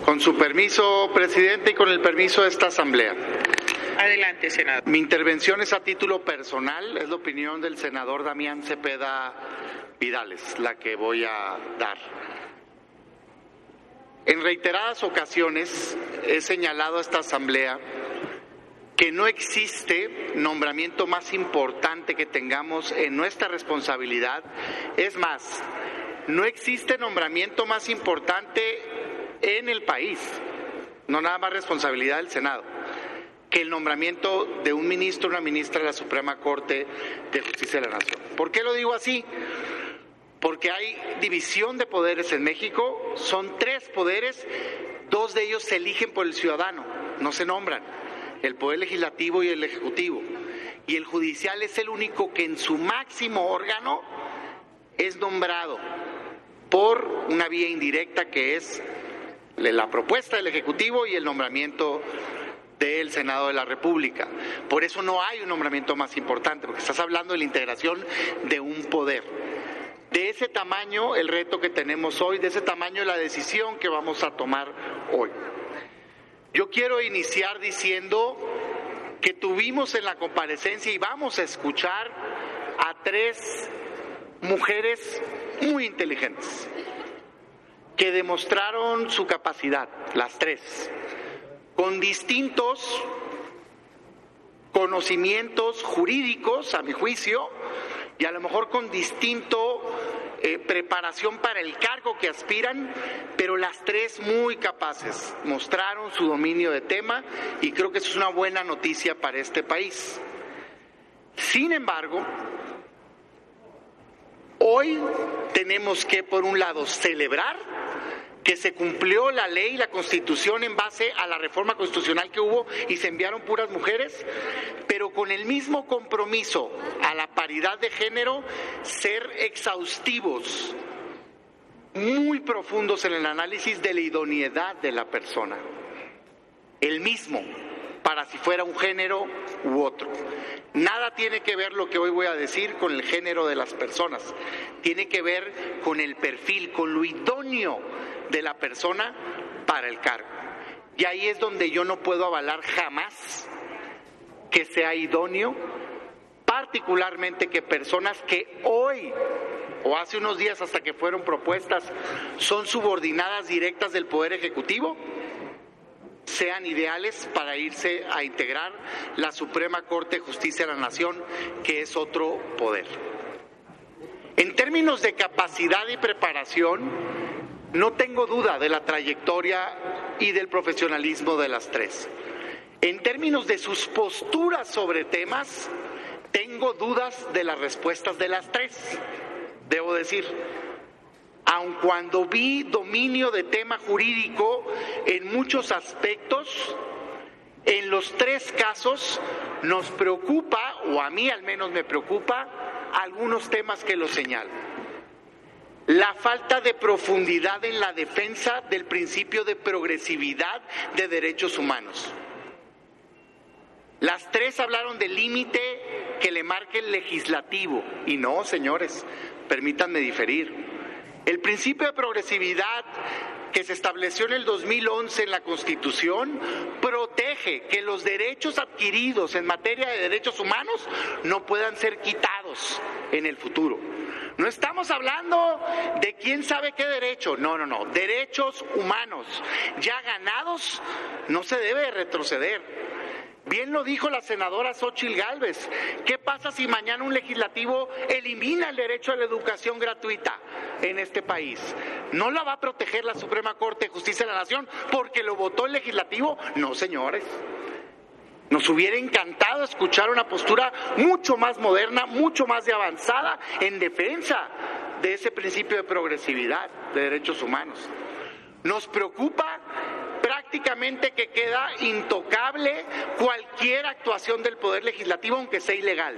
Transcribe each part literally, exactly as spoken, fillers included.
Con su permiso, presidente, y con el permiso de esta asamblea. Adelante, senador. Mi intervención es a título personal, es la opinión del senador Damián Cepeda Vidales, la que voy a dar. En reiteradas ocasiones he señalado a esta asamblea que no existe nombramiento más importante que tengamos en nuestra responsabilidad. Es más, no existe nombramiento más importante en el país, no nada más responsabilidad del Senado, que el nombramiento de un ministro o una ministra de la Suprema Corte de Justicia de la Nación. ¿Por qué lo digo así? Porque hay división de poderes en México, son tres poderes, dos de ellos se eligen por el ciudadano, no se nombran, el Poder Legislativo y el Ejecutivo, y el Judicial es el único que en su máximo órgano es nombrado por una vía indirecta que es la propuesta del Ejecutivo y el nombramiento del Senado de la República. Por eso no hay un nombramiento más importante, porque estás hablando de la integración de un poder. De ese tamaño el reto que tenemos hoy, de ese tamaño la decisión que vamos a tomar hoy. Yo quiero iniciar diciendo que tuvimos en la comparecencia y vamos a escuchar a tres mujeres muy inteligentes que demostraron su capacidad, las tres, con distintos conocimientos jurídicos, a mi juicio, y a lo mejor con distinto eh, preparación para el cargo que aspiran, pero las tres muy capaces, mostraron su dominio de tema y creo que eso es una buena noticia para este país. Sin embargo, hoy tenemos que, por un lado, celebrar que se cumplió la ley y la Constitución en base a la reforma constitucional que hubo y se enviaron puras mujeres, pero con el mismo compromiso a la paridad de género, ser exhaustivos, muy profundos en el análisis de la idoneidad de la persona, el mismo, para si fuera un género u otro. Nada tiene que ver lo que hoy voy a decir con el género de las personas, tiene que ver con el perfil, con lo idóneo de la persona para el cargo. Y ahí es donde yo no puedo avalar jamás que sea idóneo, particularmente que personas que hoy o hace unos días hasta que fueron propuestas son subordinadas directas del Poder Ejecutivo, sean ideales para irse a integrar la Suprema Corte de Justicia de la Nación, que es otro poder. En términos de capacidad y preparación, no tengo duda de la trayectoria y del profesionalismo de las tres. En términos de sus posturas sobre temas, tengo dudas de las respuestas de las tres, debo decir. Aun cuando vi dominio de tema jurídico en muchos aspectos, en los tres casos nos preocupa, o a mí al menos me preocupa, algunos temas que lo señalan. La falta de profundidad en la defensa del principio de progresividad de derechos humanos. Las tres hablaron del límite que le marque el legislativo, y no, señores, permítanme diferir. El principio de progresividad que se estableció en el dos mil once en la Constitución protege que los derechos adquiridos en materia de derechos humanos no puedan ser quitados en el futuro. No estamos hablando de quién sabe qué derecho, no, no, no, derechos humanos ya ganados no se debe retroceder. Bien lo dijo la senadora Xóchitl Gálvez. ¿Qué pasa si mañana un legislativo elimina el derecho a la educación gratuita en este país? ¿No la va a proteger la Suprema Corte de Justicia de la Nación porque lo votó el legislativo? No, señores. Nos hubiera encantado escuchar una postura mucho más moderna, mucho más de avanzada en defensa de ese principio de progresividad de derechos humanos. Nos preocupa prácticamente que queda intocable cualquier actuación del Poder Legislativo, aunque sea ilegal.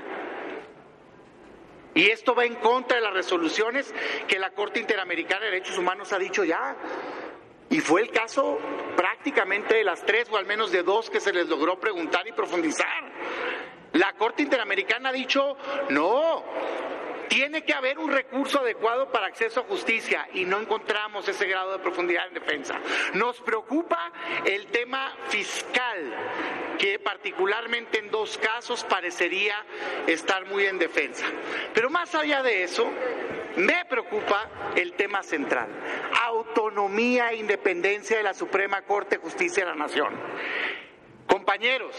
Y esto va en contra de las resoluciones que la Corte Interamericana de Derechos Humanos ha dicho ya. Y fue el caso prácticamente de las tres, o al menos de dos, que se les logró preguntar y profundizar. La Corte Interamericana ha dicho, no, Tiene que haber un recurso adecuado para acceso a justicia y no encontramos ese grado de profundidad en defensa. Nos preocupa el tema fiscal, que particularmente en dos casos parecería estar muy en defensa. Pero más allá de eso, me preocupa el tema central: autonomía e independencia de la Suprema Corte de Justicia de la Nación. Compañeros,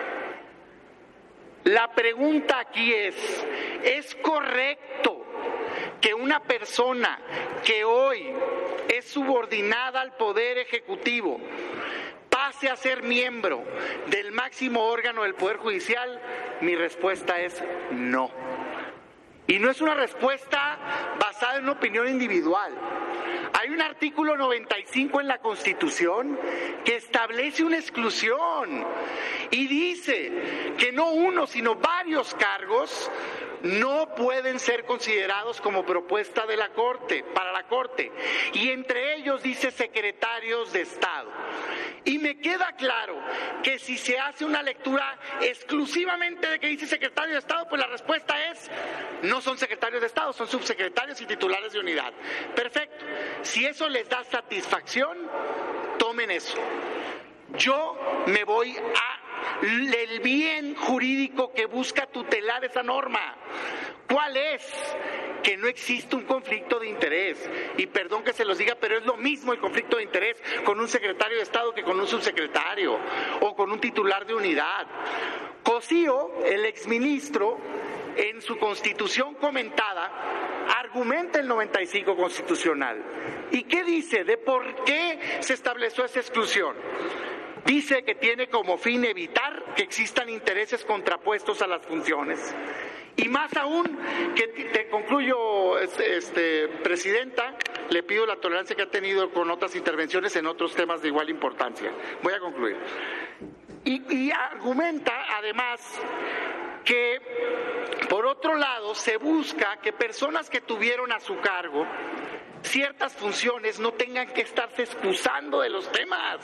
la pregunta aquí es, ¿es correcto que una persona que hoy es subordinada al Poder Ejecutivo pase a ser miembro del máximo órgano del Poder Judicial? Mi respuesta es no. Y no es una respuesta basada en una opinión individual. Hay un artículo noventa y cinco en la Constitución que establece una exclusión y dice que no uno, sino varios cargos no pueden ser considerados como propuesta de la Corte, para la Corte, y entre ellos dice secretarios de Estado. Y me queda claro que si se hace una lectura exclusivamente de que dice secretario de Estado, pues la respuesta es no son secretarios de Estado, son subsecretarios y titulares de unidad. Perfecto. Si eso les da satisfacción, tomen eso. Yo me voy a el bien jurídico que busca tutelar esa norma. ¿Cuál es? Que no existe un conflicto de interés. Y perdón que se los diga, pero es lo mismo el conflicto de interés con un secretario de Estado que con un subsecretario o con un titular de unidad. Cosío, el exministro, en su Constitución comentada, argumenta el noventa y cinco constitucional. ¿Y qué dice de por qué se estableció esa exclusión? Dice que tiene como fin evitar que existan intereses contrapuestos a las funciones. Y más aún, que te concluyo, este, Presidenta, le pido la tolerancia que ha tenido con otras intervenciones en otros temas de igual importancia. Voy a concluir. Y, y argumenta, además, que, por otro lado, se busca que personas que tuvieron a su cargo ciertas funciones no tengan que estarse excusando de los temas.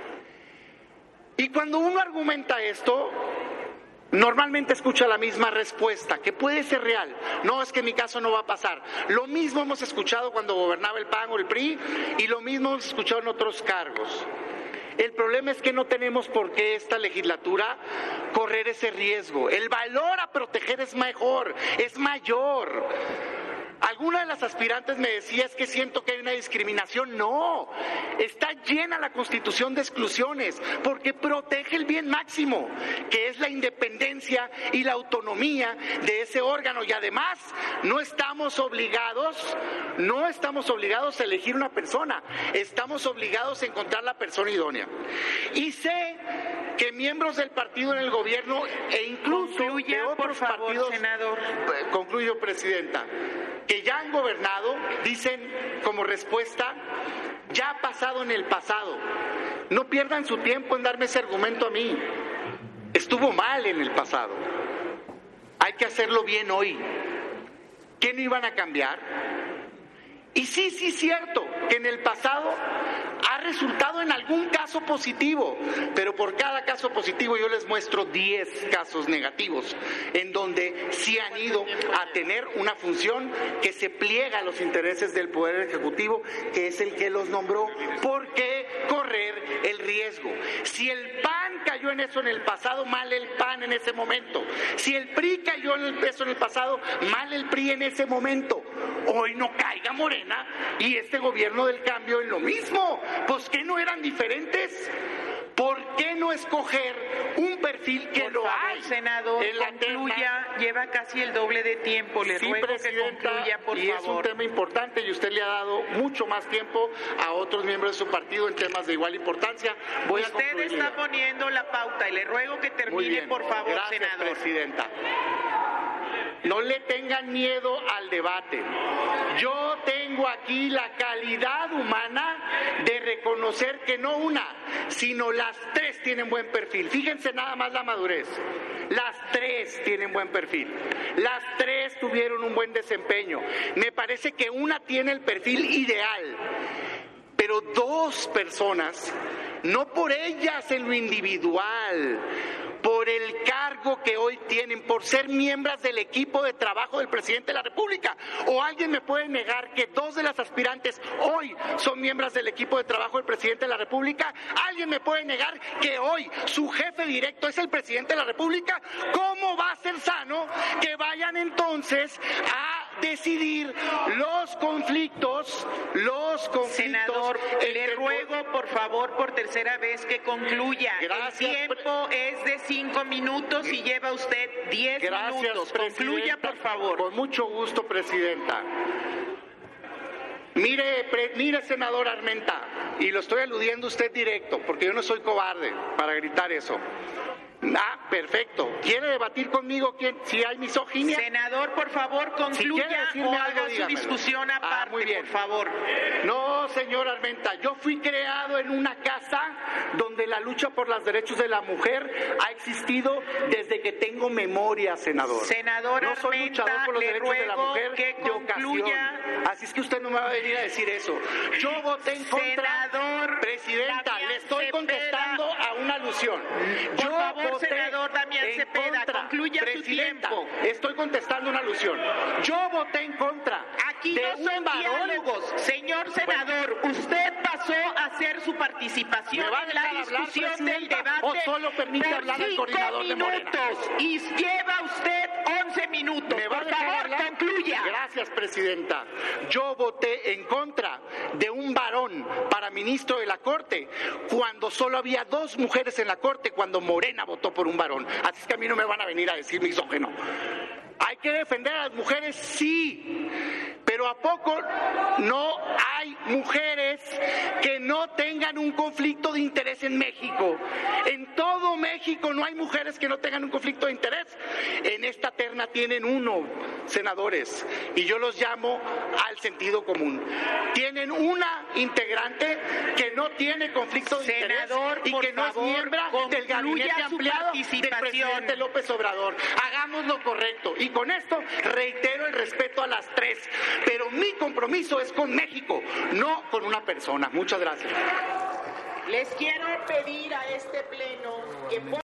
Y cuando uno argumenta esto, normalmente escucha la misma respuesta, que puede ser real. No, es que en mi caso no va a pasar. Lo mismo hemos escuchado cuando gobernaba el P A N o el P R I, y lo mismo hemos escuchado en otros cargos. El problema es que no tenemos por qué esta legislatura correr ese riesgo. El valor a proteger es mejor, es mayor. Alguna de las aspirantes me decía, es que siento que hay una discriminación. No, está llena la Constitución de exclusiones, porque protege el bien máximo, que es la independencia y la autonomía de ese órgano. Y además, no estamos obligados, no estamos obligados a elegir una persona, estamos obligados a encontrar la persona idónea. Y sé que miembros del partido en el gobierno e incluso Concluya, de otros por favor, partidos, senador. Concluyo, Presidenta, que ya han gobernado, dicen como respuesta, ya ha pasado en el pasado. No pierdan su tiempo en darme ese argumento a mí. Estuvo mal en el pasado. Hay que hacerlo bien hoy. ¿Qué no iban a cambiar? Y sí, sí, cierto que en el pasado ha resultado en algún caso positivo, pero por cada caso positivo yo les muestro diez casos negativos, en donde sí han ido a tener una función que se pliega a los intereses del Poder Ejecutivo, que es el que los nombró. ¿Por qué correr el riesgo? Si el P A N cayó en eso en el pasado, mal el P A N en ese momento. Si el P R I cayó en eso en el pasado, mal el P R I en ese momento. Hoy no caiga Morena y este gobierno del cambio en lo mismo. Pues ¿qué no eran diferentes? ¿Por qué no escoger un perfil que por lo favor, hay? Senador, en la concluya, terna? lleva casi el doble de tiempo, le Sí, ruego que Presidenta, concluya, por y favor. es un tema importante y usted le ha dado mucho más tiempo a otros miembros de su partido en temas de igual importancia. Voy Usted a concluir. está poniendo la pauta y le ruego que Muy termine, bien. por favor, Gracias, senador. Presidenta. No le tengan miedo al debate. Yo tengo aquí la calidad humana de reconocer que no una, sino las tres tienen buen perfil. Fíjense nada más la madurez. Las tres tienen buen perfil. Las tres tuvieron un buen desempeño. Me parece que una tiene el perfil ideal, pero dos personas, no por ellas en lo individual, por el cargo que hoy tienen, por ser miembros del equipo de trabajo del presidente de la República. ¿O alguien me puede negar que dos de las aspirantes hoy son miembros del equipo de trabajo del presidente de la República? ¿Alguien me puede negar que hoy su jefe directo es el presidente de la República? ¿Cómo va a ser sano que vayan entonces a decidir los conflictos, los conflictos? Senador, le ruego por favor por tercera vez que concluya. Gracias, el tiempo es de cinco minutos y lleva usted diez Gracias, minutos. Concluya, por favor. Con mucho gusto, presidenta. Mire, pre, mire, senador Armenta, y lo estoy aludiendo a usted directo, porque yo no soy cobarde para gritar eso. Ah, perfecto. ¿Quiere debatir conmigo quién, si hay misoginia? Senador, por favor, concluya si o algo, haga su dígamelo. discusión aparte, ah, muy bien. por favor. No, señor Armenta, yo fui creado en una casa donde la lucha por los derechos de la mujer ha existido desde que tengo memoria, senador. Senador no soy Armenta, luchador por los le derechos de la ruego mujer que de concluya. ocasión. Así es que usted no me va a venir a decir eso. Yo voté en contra. Senador Presidenta, Damián le estoy Cepeda. contestando a una alusión. Por Yo favor, voté senador Damián en Cepeda, contra. concluya su Presidenta, tiempo. estoy contestando una alusión. Yo voté en contra. Aquí de no son un varón. diálogos. Señor senador, usted pasó a hacer su participación ¿Me va a en la dejar hablar, discusión del presidenta, debate o solo permite por hablar al cinco coordinador de Morena? minutos y lleva usted once minutos. ¿Me va a Por dejar favor, hablar? concluya. Gracias, presidenta. Yo voté en contra de un varón para ministro de la Corte cuando solo había dos mujeres en la Corte, cuando Morena votó por un varón. Así es que a mí no me van a venir a decir misógino. ¿Hay que defender a las mujeres? Sí. Pero ¿a poco no hay mujeres que no tengan un conflicto de interés en México? En todo México no hay mujeres que no tengan un conflicto de interés. En esta terna tienen uno, senadores, y yo los llamo al sentido común. Tienen una integrante que no tiene conflicto de Senador, interés y que no favor, es miembro del gabinete concluya su ampliado del participación. presidente López Obrador. Hagamos lo correcto. Y con esto reitero el respeto a las tres. Pero mi compromiso es con México, no con una persona. Muchas gracias. Les quiero pedir a este pleno que